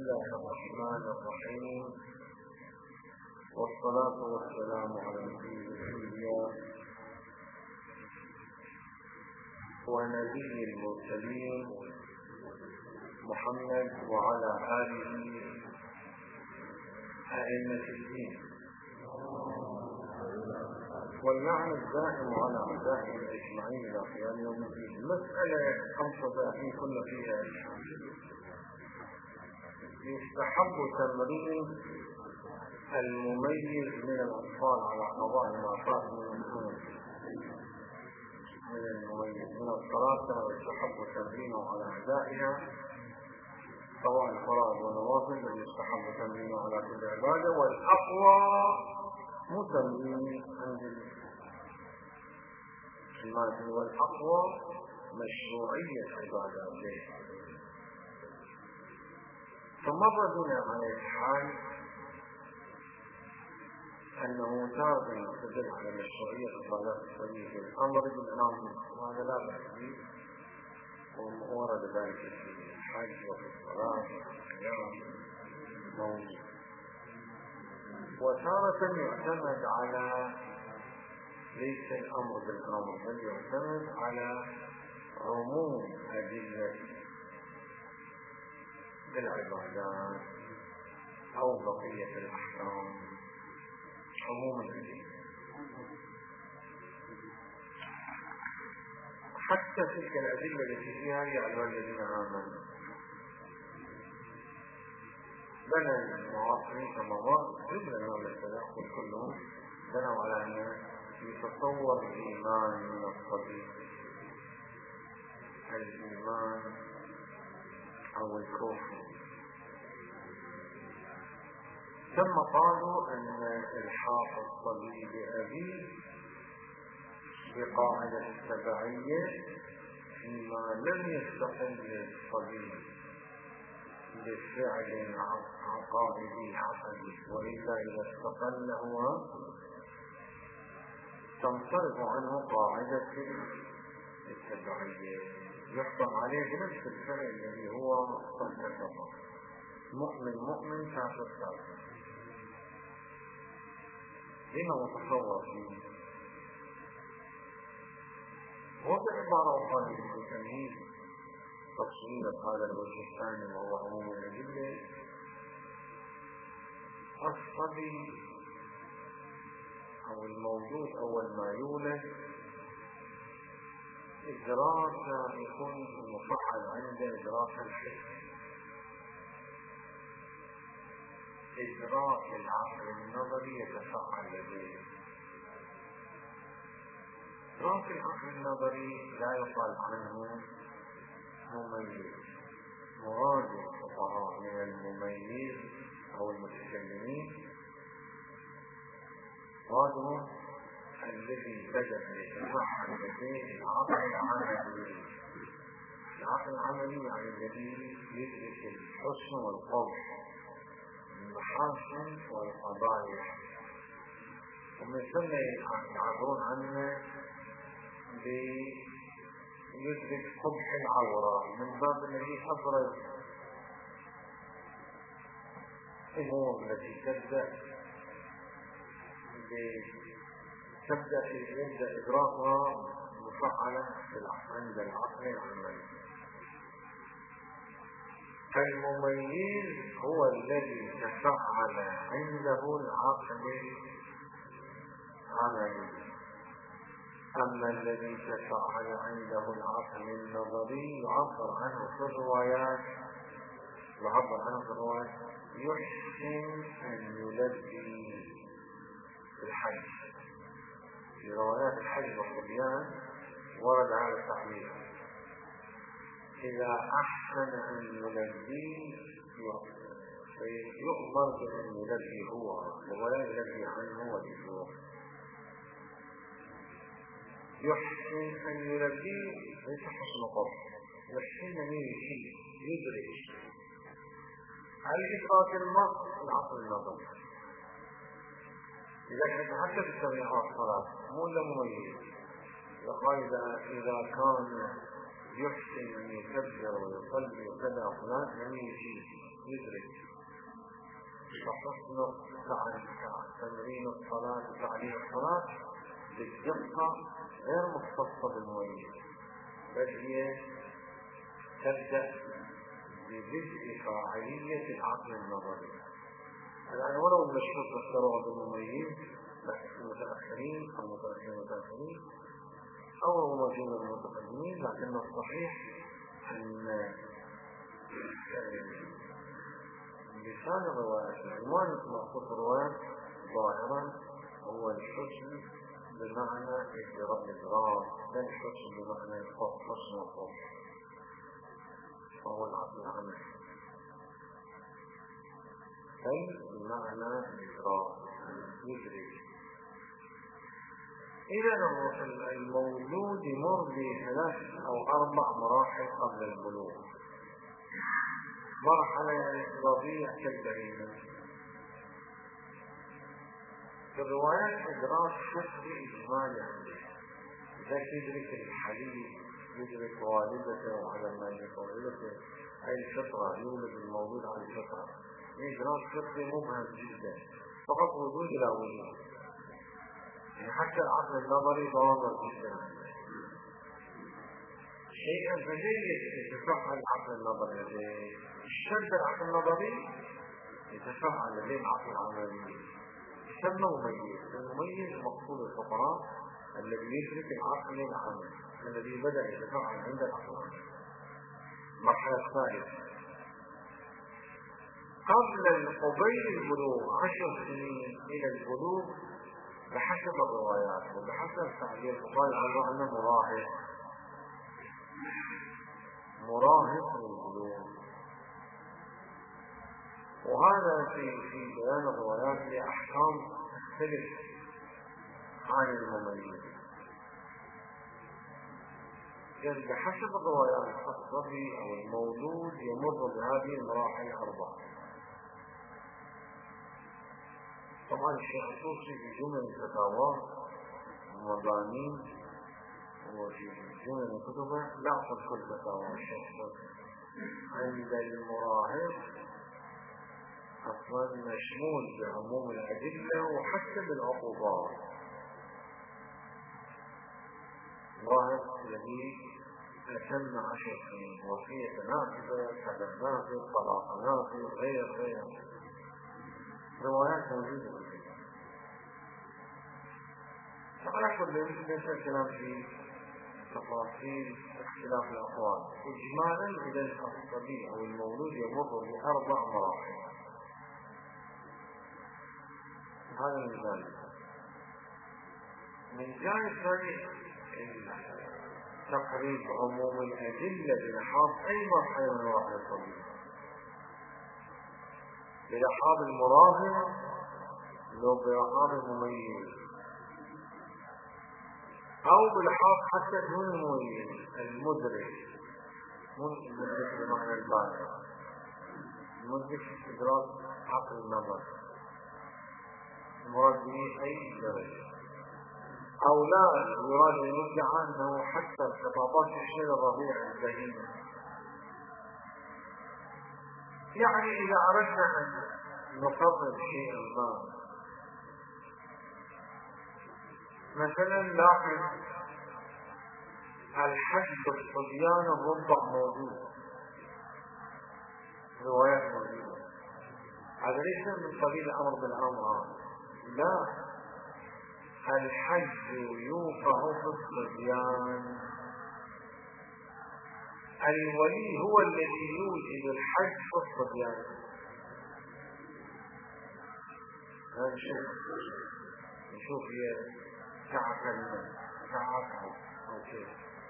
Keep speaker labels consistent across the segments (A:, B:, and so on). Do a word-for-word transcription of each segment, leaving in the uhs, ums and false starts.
A: الله الرحمن الرحيم، والصلاة والسلام على سيد الأنبياء ونبي المرسلين محمد وعلى آله أئمة الدين، واللعن الدائم على أعدائهم أجمعين إلى قيام يوم الدين. المسألة خمسة وثلاثين كنا فيها. يستحب تمرين المميز من الأطفال على قضاء ما فات من الأمور من المميز من الصلاة، كما يستحب تمرينه على أعدائها سواء الفرائض والنوافل، بل يستحب تمرينه على كل عبادة، والأقوى متمرين عند المال، والأقوى مشروعية عباداته. فمر بنا على الحال أنه تارة يستدل على مشروعية عبادات الصليب بالأمر بالأمر، وهذا لا بأس به، وورد ذلك في الحج وفي الصلاة والصيام موجود. وتارة يعتمد على ليس الأمر بالأمر، بل يعتمد على عموم أدلة العبادات أو بقية الأحكام، عموم الأدلة. حتى تلك الأدلة التي فيها يا أيها الذين آمنوا، بنى المعاصرين كما هو جملة من التدخل كلهم بنوا على أن يتصور الإيمان من الصديق، الإيمان أو الكفر. ثم قالوا أن إلحاق الصليب بأبيه بقاعدة التبعية فيما لم يستقل الصليب بفعل عقائدي عقدي، وإلا إذا استقل هو تنصرف عنه قاعدة التبعية، يحكم عليه بنفس الفعل الذي هو صدقه، مؤمن مؤمن كافر كافر. لما متصور فيه وبعبارة أخرى للتمهيد تفصيل هذا الوجه الثاني، وهو عموم الأدلة. الصبي أو الموجود أول ما يولد إدراك يكون مفعل عنده إدراك الحس، إدراك العقل النظري يتفعل لديه. إدراك العقل النظري لا يقال عنه مميز. مراد الفقهاء من المميز أو المتكلمين مرادهم الذي بدأ يتفعل لديه العقل العملي. العقل العملي يعني الذي يدرك الحسن والقبح، المحاسن والقبائح، ومن ثم يعبرون عنه بيدرك قبح العورة، من باب الذي أبرز الأمور التي تبدأ تبدأ يبدأ إدراكها مفعلة عند العقل العملي. المميز هو الذي تفعل عنده العقل العملي، أما الذي تفعل عنده العقل النظري يعبر عنه في الروايات يعبر عنه في الروايات يحسن أن يلبي الحج. في روايات الحج والصبيان ورد هذا التعبير: إذا أحسن أن يلبي فيؤمر بأن يلبي هو، ولا يلبي عنه وجهه. يحسن أن يلبي ليس حسن قبل، يحسن أن يدرك الإدراك المرء العقل النظري. إذا كانت حتى في التبعات الصلاة مو إلا مميز، يقال إذا كان يحسن أن يكبر ويصلي وكذا فلان لم يجي يدرك كحسن تمرين الصلاة وتعليم الصلاة بالدقة غير مختصة بالمميز، بل هي تبدأ ببدء فاعلية العقل النظري. الآن ولو المشهور فسروها بالمميز المتأخرين أو متأخرين المتأخرين أو موجود المتقدمين، لكن الصحيح أن لسان الرواية العنوان المقصود الرواية ظاهرا هو الحسن بمعنى الإدراك، لا الحسن بمعنى الحسن والفضل، فهو العقل العمل، أي بمعنى الإدراك يدرك. إذا المولود يمر بثلاث أو أربع مراحل قبل البلوغ. مرحلة يعني رضيع كالبعيدة، في الروايات إدراك شخصي إجمالي عنده، ذاك يدرك الحليب، يدرك والدته وعلى ما يدرك والدته، أي الفطرة، يولد المولود على الفطرة. إدراك شخصي مبهم جدا، فقط وجود لا وجود، يعني حتى العقل النظري ضامن جدا شيئا فجيد يتفعل العقل النظري لديه. الشد العقل النظري يتفعل لديه العقل العملي، يسمى مميز. المميز مقصود الفقراء الذي يدرك العقل العملي الذي بدأ يتفعل عند العقل العملي. المرحلة الثالثة قبل قبيل البلوغ عشر سنين إلى البلوغ بحسب الروايات وبحسب تعبير الفقهاء عنه أنه مراهق مراهق للبلوغ، وهذا في في بيان الروايات لأحكام تختلف عن المميز. يعني بحسب الروايات الصبي أو المولود يمر بهذه المراحل الأربعة. طبعا الشيخ الطوسي في جمل فتاواه ومضامين وفي جمل كتبه لا أخذ كل فتاوى الشيخ الطوسي عند المراهق أصلا مشمول بعموم الأدلة وحتى بالعقوبات. المراهق الذي أتم عشر سنين وصية نافذة، حدث نافذ، طلاق نافذ، غير غير روايات موجودة. على كل ليس الكلام في تفاصيل اختلاف الأقوال. إجمالا إلى الصبي أو المولود يمر بأربع مراحل. هذا من ذلك. من جانب ثاني تقريب عموم الأدلة بلحاظ أي مرحلة من مراحل الصبي، بلحاظ المراهق لو بلحاظ المميز، أو بلحاظ حتى دون المميز المدرك، المدرك بمعنى البالغ، المدرك في إدراك عقل النظر، المراد به أي درجة، أو لا يراد أن يرجع أنه حتى ارتباطات الشيء الرضيع البهيمة. يعني إذا أردنا أن نفضل شيئا ما، مثلا لاحظ الحج بالصبيان الرضع موجود، روايات موجودة، هذا ليس من قبيل الأمر بالأمر، لا، الحج يوقع في الصبيان، الولي هو الذي يوجد الحج في الصبيان. نشوف نشوف هي تعقل تعقل أو كيف.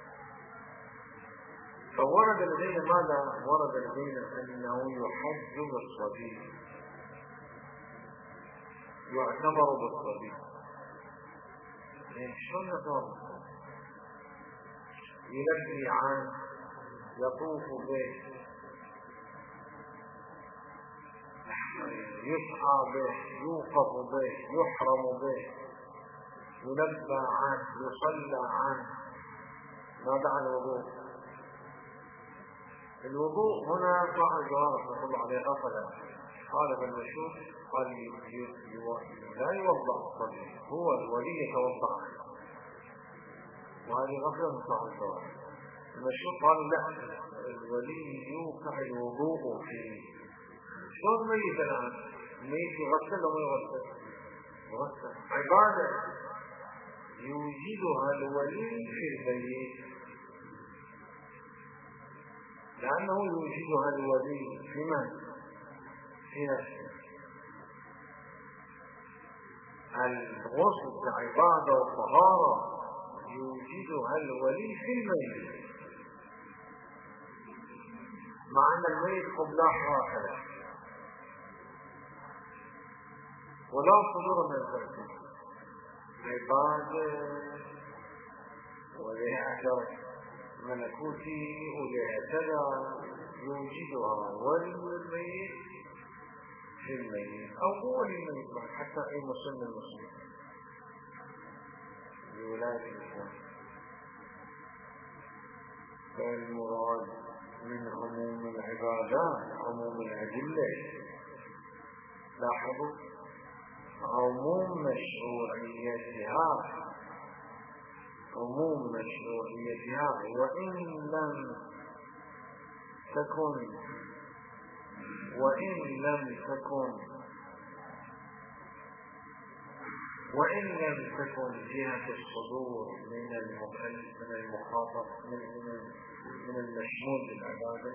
A: فورد لدينا ماذا؟ ورد لدينا أنه يحج بالصبي، يعتبر بالصبي. شلون نظام يلبي عنه، يطوف به، يسعى به، يوقف به، يحرم به، يلبى عنه، يصلى عنه. ماذا عن الوضوء؟ الوضوء هنا صاحب الجوارح نقول عليه غفلة، قال بالمشهور قال لا يوضع الصلي، هو الولي يتوضع، وهذه غفلة صاحب الزواج. المشهور قال لا، الولي يوقع الوضوء فيه. شلون ميت الآن؟ ميت يغسل وما يغسل؟ يغسل. عبادة يوجدها الولي في البيت، لأنه يوجدها الولي في من؟ في نفسه. الغسل عبادة والطهارة يوجدها الولي في الميت، مع أن الميت قبلاه راحلة ولا صدور من الفرد. عبادة وليأثر ملكوتي وليأثر يوجدها ولي الميت في الميت، أو هو للميت حتى أي مسلم المسلم لولاية الإسلام. فالمراد من عموم العبادات عموم الأدلة. لاحظوا عموم مشروعيتها عموم مشروعيتها وإن لم تكن وإن لم تكن وإن لم تكن جهة الصدور من من المخاطب من من المشمول بالعبادة.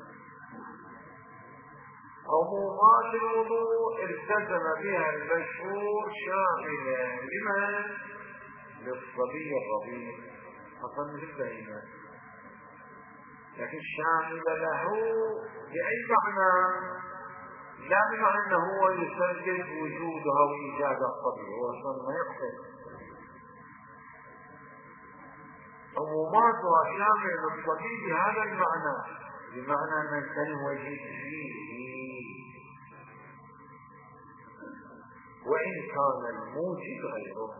A: عمومات الوضوء التزم بها المشهور شاملة لمن؟ للصبي الرضيع حصل للبهيمة، لكن شاملة له بأي معنى؟ لا بمعنى أنه هو يسجل وجودها وإيجاد الصبي، هو أصلا ما يقصد. عموماتها شاملة للصبي بهذا المعنى، بمعنى من تنوجد فيه وإن كان الموجد غيره.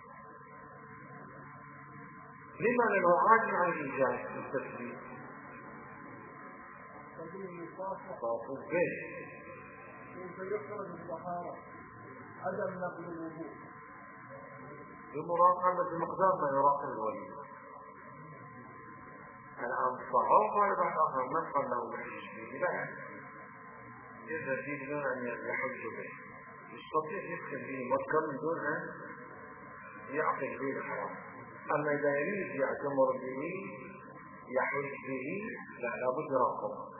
A: لما لنعاجل عن الإيجاد في التثبيت؟ طاف به
B: يخرج الطهارة عدم نقل الوضوء
A: بمراقبة بمقدار ما يراقب الولي. الآن صعوبة ولا آخر من قال له يحج به؟ لا، إذا في بدون أن يحج به يستطيع يدخل به مكة من دون أن يعقد به الحرام. أما إذا يريد يعتمر به يحج به لا، لابد يراقب.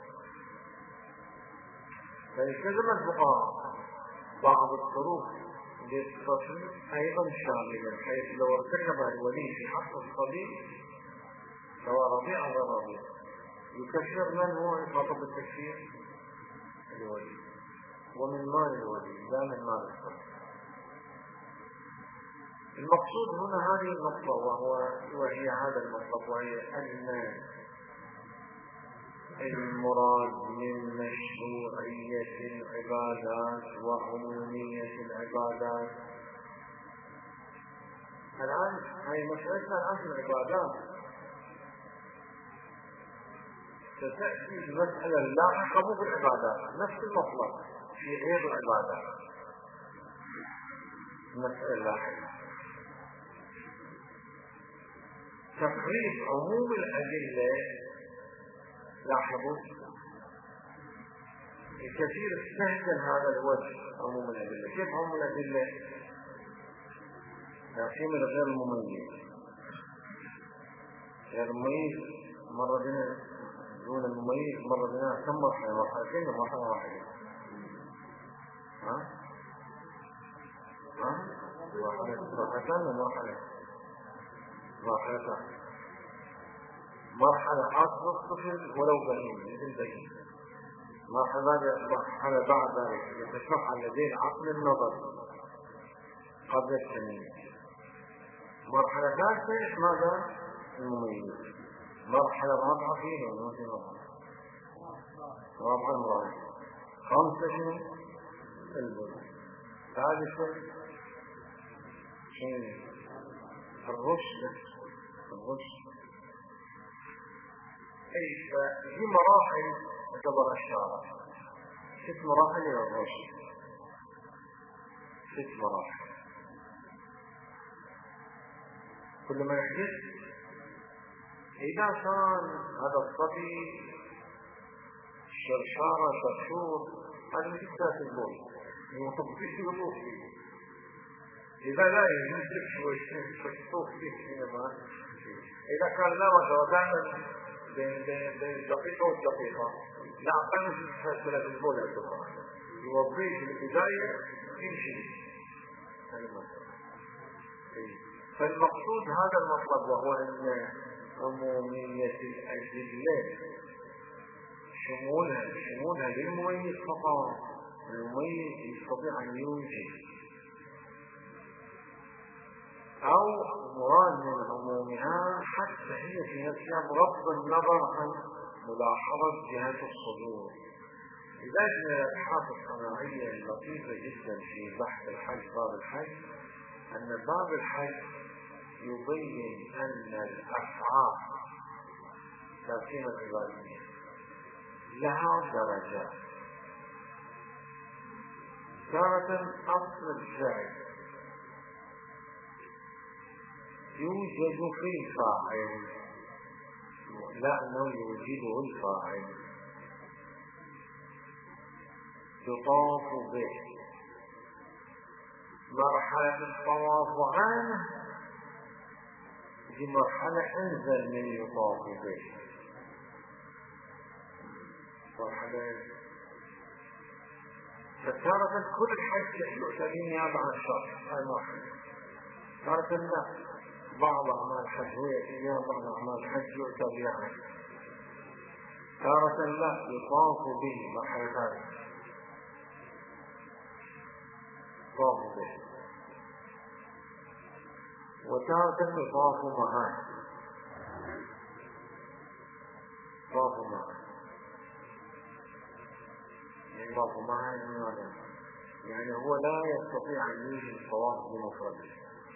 A: فالتزم الفقهاء بعض الطرق للتصريف أيضا شاملا، حيث لو ارتكب الولي في حق الصبي سواء رضيع أو غير رضيع يكفر. من هو يخاطب التكفير؟ الولي، ومن مال الولي لا من مال الصبي. المقصود هنا هذه النقطة، وهو وهي هذا المطلب، وهي أن المراد من مشروعية العبادات وعمومية العبادات. الآن هاي مسألتنا الآن في العبادات، ستأتي المسألة اللاحقة مو في العبادات، نفس المطلب في غير العبادات. المسألة اللاحقة تقريب عموم الأدلة. لاحظوا الكثير استهجن هذا الوجه عموم الأدلة. كيف عموم الأدلة؟ لكن غير المميز. غير المميز مرة بنا دون المميز مرة بنا كم مرحلة؟ مرحلتين ومرحلة واحدة. ها؟ ها؟ مرحلتان ومرحلة مرحلتان. مرحلة عصر الطفل ولو بهيم مثل بهيم، مرحلة بعد ذلك يتشرح لديه عقل النظر قبل التمييز. مرحلة ثالثة ماذا؟ المميز. مرحلة رابعة فيه ومثل رابعة رابعة المرابعة. خمسة شنو؟ البلد. ثالثة شنو؟ الرشد. الرشد أي فهي مراحل تعتبر الشارع. ست مراحل إلى الرشد، ست مراحل. كل ما يحدث إذا كان هذا الصبي شرشارة شرشور، هذا من إحداث البول وتطبيق الوضوء فيه. إذا لا يمسك شوي تطبيق فيه فيما إذا كان لا ودائما بين بين دقيقة ودقيقة لا أقل من ثلاث البول يعتبر يوضيه في البداية يمشي المسألة. فالمقصود هذا المطلب، وهو أن عمومية الأدلة شمولها شمولها للمميز فقط، المميز يستطيع أن يوجد، أو مراد من عمومها حتى هي في نفسها بغض النظر عن ملاحظة جهة الصدور. لذلك من الأبحاث الصناعية اللطيفة جدا في بحث الحج باب الحج أن باب الحج يبين أن الأفعال تقسيم العبادية لها درجات. تارة أصل الفعل يوجد في الفاعل، لا أنه يوجده الفاعل، يطاف به. مرحلة الطواف عنه دي مرحلة أنزل من يطاف به، مرحلة. فتارة كل الحج يؤتى بنيابة عن شرط، هاي مرحلة. تارة لا، بعض أعمال الحج هو يأتي بعض أعمال الحج يؤتى بها عنه. تارة لا، يطاف به، مرحلة ثانية يطاف به. وتارة يطاف معه، يطاف معه يطاف معه يعني هو لا يستطيع أن يوجد الطواف بمفرده.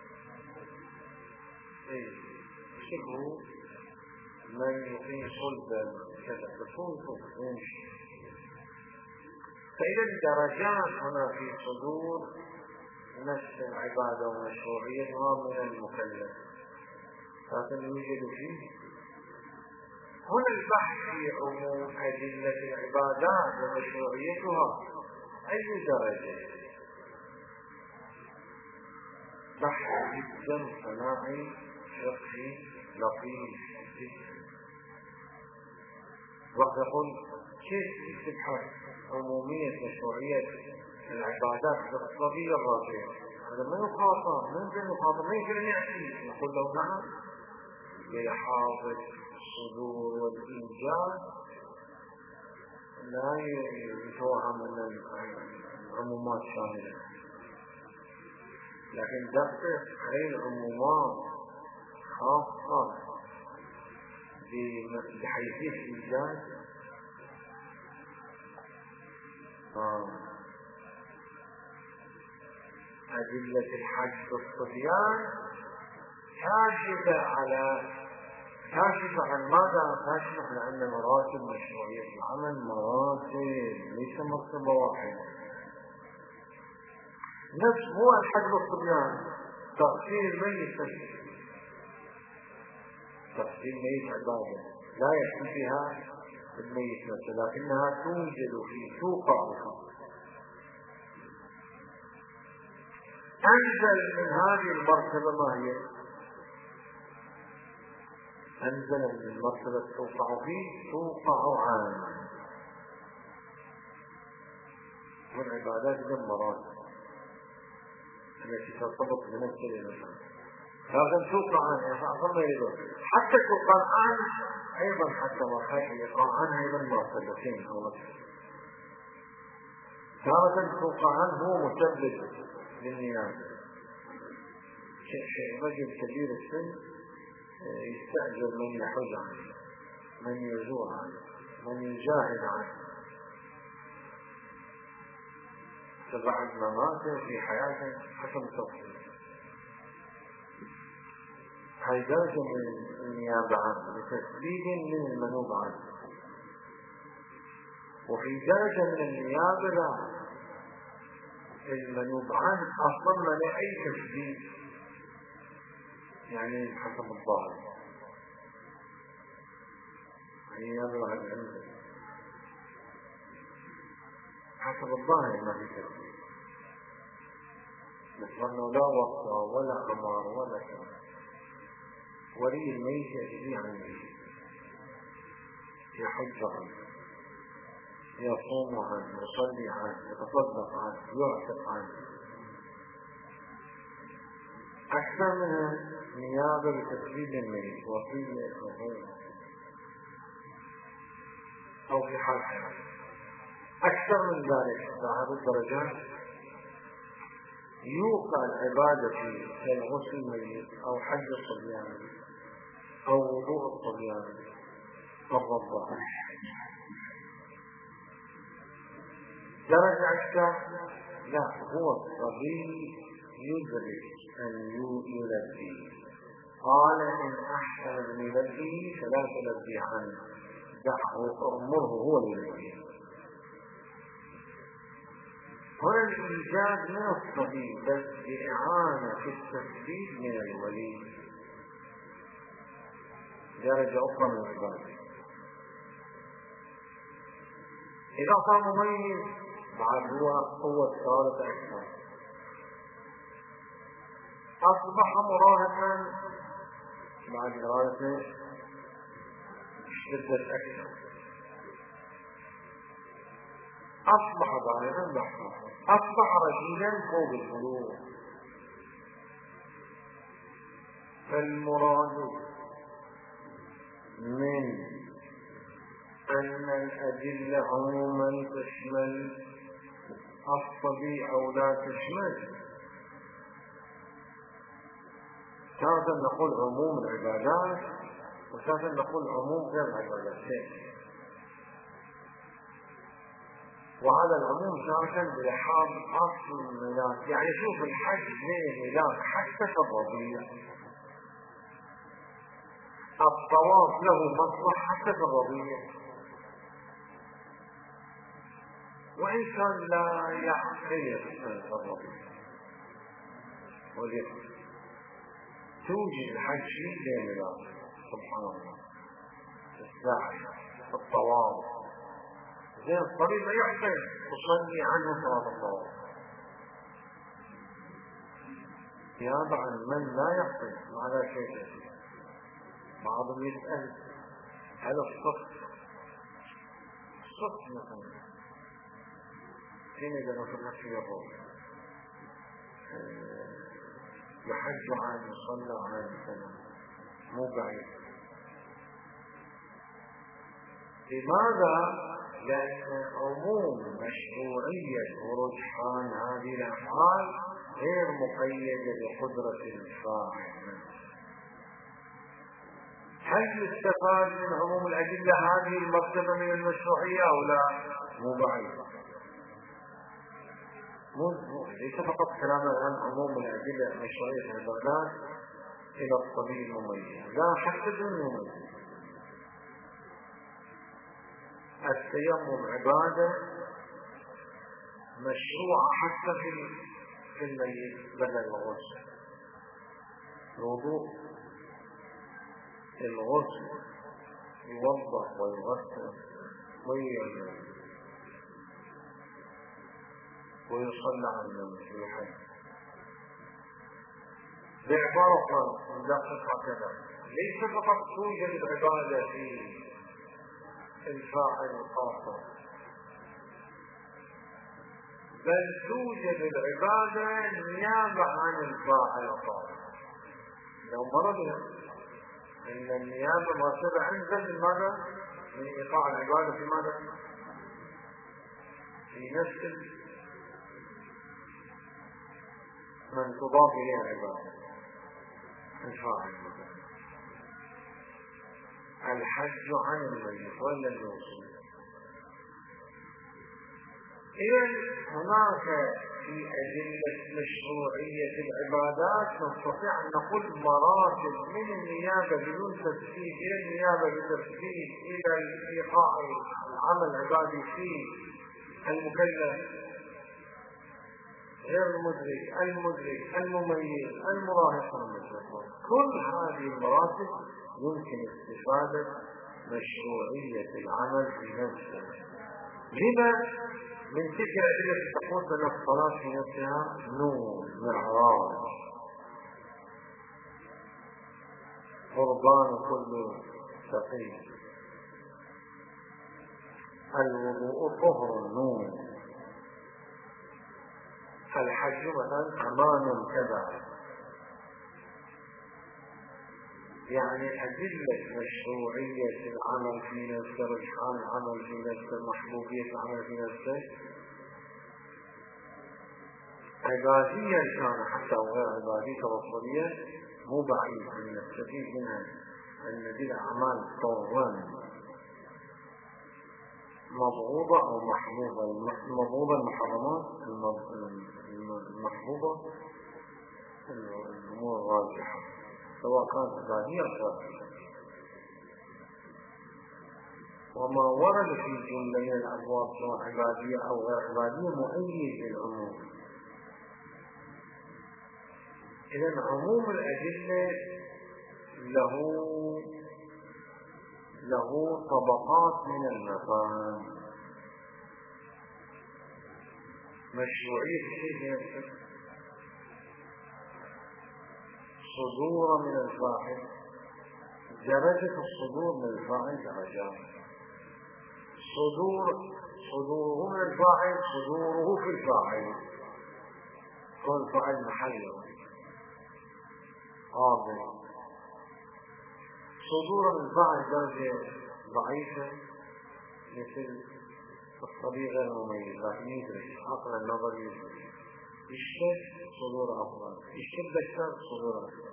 A: إيه شبه من يقيم صلبا كذا تكون يمشي. فإذا الدرجات هنا في صدور نفس العبادة ومشروعيتها من المكلف، لكن يوجد فيه هنا البحث في عموم أدلة العبادات ومشروعيتها أي درجة، بحث جدا صناعي فقهي لطيف جدا. وقت يقول كيف تبحث عمومية مشروعية العبادات الاقتصادية الراجعة، هذا ما يخاطر، ما يمكن يخاطر، ما يمكن أن يأتي. نقول له نعم، لحاظة الصدور والإنجاز لا يتوهم من العمومات شاملة، لكن دقق هذه العمومات خاصة بحيثية الإنجاز. آه. أدلة الحج والصبيان كاشفة على كاشفة عن ماذا؟ كاشفة عن أن مراتب مشروعية العمل مراتب ليس مرتبة واحدة. نفس هو الحج والصبيان تغسيل ميت، تغسيل ميت عبادة لا يكفي فيها الميت نفسه، لكنها توجد في توقع بها. أنزل من هذه المرتبة ما هي؟ أنزل من المرتبة توقع فيه توقع عام والعبادات جمرات التي ترتبط بنفس الإنسان، لكن توقع عنها فأصلا يريدون حتى توقع عن أيضا، حتى مرحلة يقع عنها أيضا مرتبتين أو مرتبتين. تارة توقع عنه هو مسبب للنيابة، رجل كبير السن يستأجر من يحج عنه، من يزور عنه، من يجاهد عنه، فبعد ما مات في حياته حكم توحيد. هاي درجة من النيابة عنه لتسبيب من المنوب عنه. وفي درجة من النيابة لا، المنوب عنه أصلا ما له أي تشديد، يعني حسب الظاهر يعني يبلغ العلم حسب الظاهر ما في تشديد، مثل أنه لا وقت ولا أمر ولا شيء. ولي الميت يجزي عن الميت، يحج عنه، يصوم عنه، يصلي عنه، يتصدق عنه، يعتق عنه. أكثر من نيابة بتسديد الميت، وصية أو غيره أو في حال حياته. أكثر من ذلك على هذه الدرجات يوقع العبادة في كالغسل الميت أو حج الصبيان أو وضوء الصبيان الرضاعة. درجة أكثر لا، هو الصبي يدرك أن يلبي، قال إن أحسن من يلبي فلا تلبي عنه، دعه أمره هو يلبي. هنا الإيجاد من الصبي بس بإعانة في التثبيت من الولي، درجة أخرى من العبادة. إذا صار مميز بعد هو قوة ثالثة أكثر، أصبح مراهقا بعد إرادته شدة أكثر، أصبح بالغا بحثا، أصبح رجلا فوق البلوغ. فالمراد من أن الأدلة عموما تشمل الصبي أو لا تشمل. تارة نقول عموم العبادات وتارة نقول عموم غير العبادات، وهذا العموم تارة بلحاظ أصل الميلاد. يعني شوف الحج زي الميلاد حتى في الربيع، الطواف له مصلح حتى في الربيع، وإن كان لا يعقل في الربيع ولكن توجد الحج زي الميلاد. سبحان الله، السعي، الطواف، زي الصليب لا يحسن تصلي عنه صلاة الطواف. نيابة عن من لا يحسن هذا شيء. بعضهم يسأل هل الصف الصف مثلا فين إذا نصرنا في الروح يحج عن يصلى عن سنة مو بعيد. لماذا؟ لأن عموم مشروعية ورجحان هذه الأفعال غير مقيدة بقدرة الفاعل. هل يستفاد من عموم الأدلة هذه المرتبة من المشروعية أو لا؟ مو بعيد. مو ليس فقط كلامنا عن عموم الأدلة المشروعية في العبادات إلى الصبي المميز، لا حتى دون المميز. التيمم عبادة مشروعة حتى في في الميت بدل الغسل. الوضوء الغسل يوضح ويغسل ويصلى على النبي في الحج. بعبارة أخرى ندقق هكذا، ليس فقط توجد العبادة في الفاعل الخاصة، بل توجد العبادة نيابة عن الفاعل الخاصة. لو مرضنا أن النيابة مرتبة أنزل من ماذا؟ من إيقاع العبادة في ماذا؟ في نفس من تضاف إليه العبادة الفاعل. الحج عن الميت ولا الوصول، إذن هناك في أدلة مشروعية العبادات نستطيع أن نقول مراتب من النيابة بدون تفسير إلى النيابة بتفسير إلى إيقاع العمل العبادي في المكلف غير المدرك المدرك المميز المراهق المشروع. كل هذه المراتب يمكن استفادة مشروعية العمل في نفسه. لما؟ من تلك الأدلة تقول بأن الصلاة في نفسها نور معراج قربان كل تقي، الوضوء طهر النور، الحج مثلا أمان كذا. يعني أدلة مشروعية العمل في نفسه، رجحان العمل في نفسه، محبوبية العمل في نفسه، عبادية كان حتى وغير عبادية توصلية، مو بعيد أن نستفيد منها أن دي الأعمال طورا مبغوضة أو محبوبة. المبغوضة المحرمات، المحبوبة الأمور الراجحة سواء كانت عبادية أو غير. وما ورد في جملة من الأبواب سواء عبادية أو غير عبادية مؤيد للعموم. إذن عموم الأدلة له له طبقات من المفاهيم. مشروعية الشيء نفسه صدور من الفاعل، درجة الصدور من الفاعل درجات. صدور صدوره من الفاعل صدوره في الفاعل، كون فاعل محله قابل. صدور من الفاعل درجة ضعيفة مثل الصبي غير مميز لكن يدرك عقل النظر يدرك، يشتد صدور أفضل، يشتد أكثر صدور أفضل.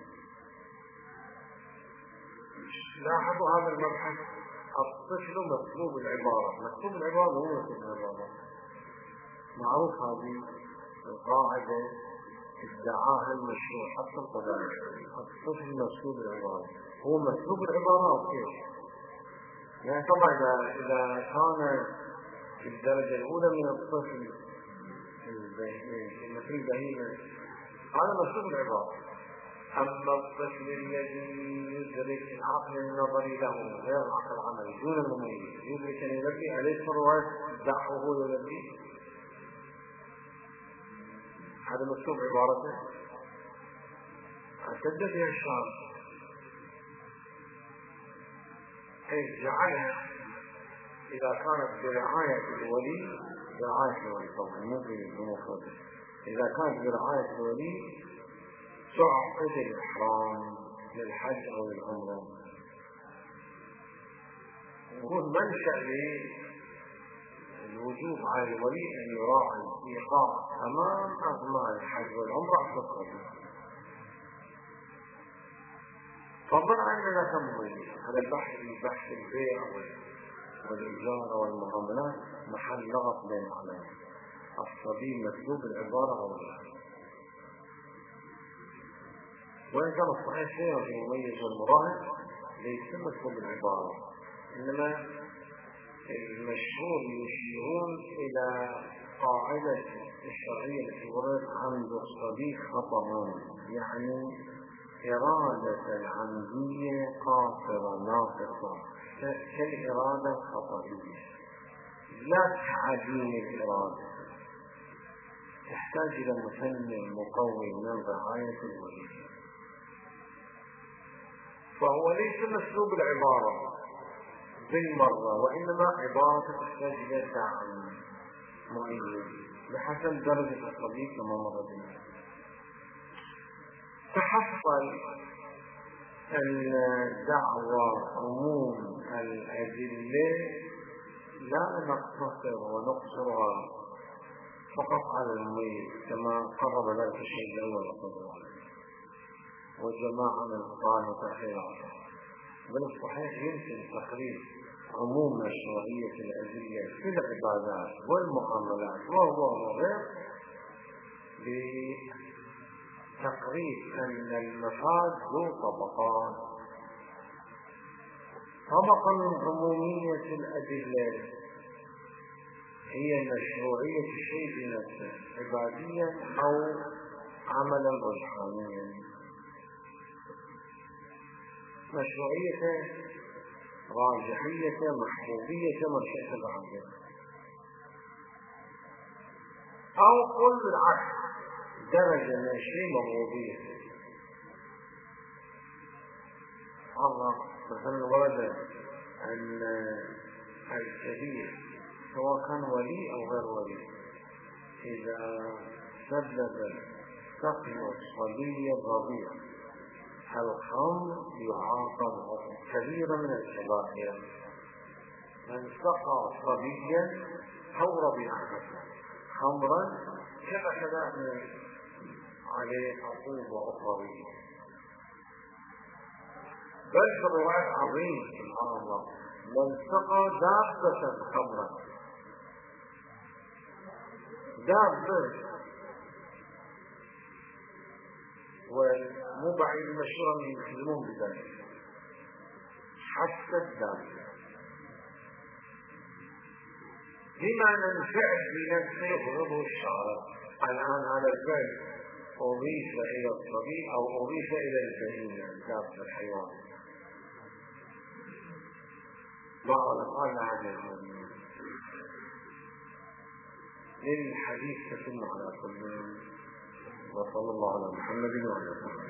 A: لاحظوا هذا المبحث. الطفل مطلوب العبارة، مكتوب العبارة هو مكتوب العبارة. معروف هذه القاعدة ادعاها المشروع حتى القضاء. الطفل مكتوب العبارة، هو مكتوب العبارة أو كيف؟ يعني طبعا إذا إذا كان في الدرجة الأولى من الطفل مثل البهيمة هذا مكتوب العبارة. أما الطفل الذي يدرك العقل النظري له غير العقل العملي دون المميز يدرك أن يلبي، أليس الرواية دعه يلبي؟ هذا مكتوب عبارته. أشد بها الشام أي جعلها إذا كانت برعاية الولي، برعاية الولي طبعا مو بمفرده، إذا كانت برعاية الولي تعقد الإحرام للحج أو العمرة. وهو المنشأ للوجوب على الولي أن يراعي إيقاع تمام أعمال الحج والعمرة حتى القدر. فضلا عن ذلك مميز هذا البحث بحث البيع والإيجار والمعاملات محل لغط بين عليه. الصبي مكتوب العبارة أو لا، وإن كان الصحيح شيء يميز المراهق ليس مكتوب العبارة، إنما المشهور يشيرون إلى قاعدة الشرعية التي وردت عند الصبي خطأ، يعني إرادة العمدية قاصرة ناقصة كالإرادة الخطأية، لا تعديل الإرادة، تحتاج إلى مسمى مقوي من رعاية الولي. فهو ليس مسلوب العبارة بالمرة، وإنما عبارة تحتاج إلى دعم معين بحسب درجة الصبي كما مر بنا. تحصل الدعوة عموم الأدلة لا نقتصر ونقصرها فقط على المميز كما قرب ذلك الشيء الأول وجماعة من القرآن وتحرير، بل الصحيح يمكن تقريب عموم مشروعية الأدلة في العبادات والمعاملات وهو غير بتقرير أن المفاد ذو طبقات. طبقة من عمومية الأدلة هي مشروعية الشيء بنفسه عباديا أو عملا روحانيا. مشروعية راجحية محبوبية مرشئة العقل، أو قل العكس درجة من الشيء مرغوبية. الله مثلا ورد أن الكبير سواء كان ولي أو غير ولي إذا سبب سقي الصبي الرضيع الخمر يعاقب كبيرا من الكبائر. من سقى صبيا أو رضيعا خمرا كما كذا عليه عقوبة أخرى. بل في الرواية عظيم سبحان الله من سقى دابة خمرا، دابة ومو بعيد مشهورا من يسلمون بذلك حتى الدابة، بمعنى الفعل بنفسه يغضبه الشارع. الآن هذا الفعل أضيف إلى الصبي أو أضيف إلى البهيمة دابة الحيوان. بعض قال هذا الجميع للحديث تتم على كل. وصلى الله على محمد وعلى اله.